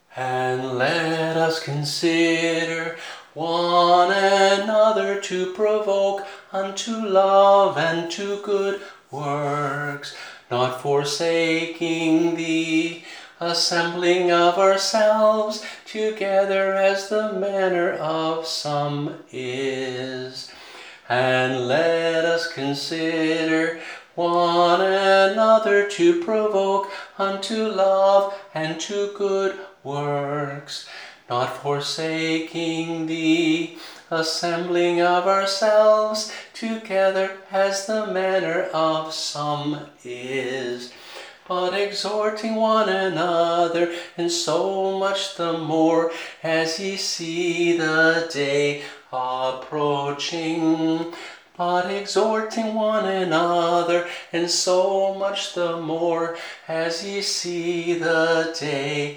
And let us consider one another to provoke unto love and to good works, not forsaking the assembling of ourselves together as the manner of some is. And let us consider one another to provoke unto love and to good works, not forsaking the assembling of ourselves together as the manner of some is, but exhorting one another, and so much the more as ye see the day approaching. But exhorting one another, and so much the more as ye see the day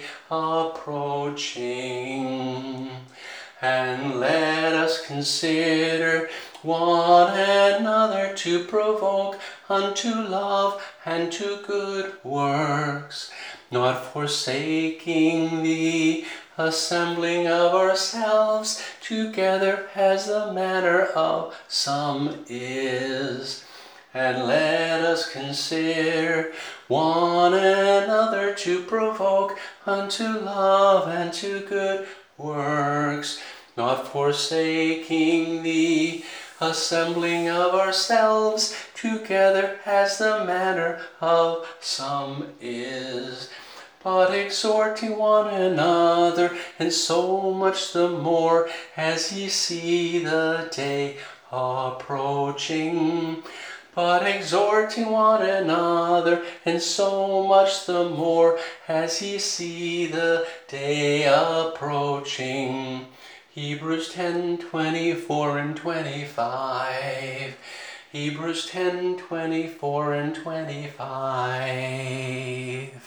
approaching. And let us consider one another to provoke unto love and to good works, not forsaking the assembling of ourselves together as the manner of some is. And let us consider one another to provoke unto love and to good works, not forsaking the assembling of ourselves together as the manner of some is, but exhorting one another, and so much the more as ye see the day approaching. But exhorting one another, and so much the more as ye see the day approaching. Hebrews 10:24 and 25. Hebrews 10:24 and 25.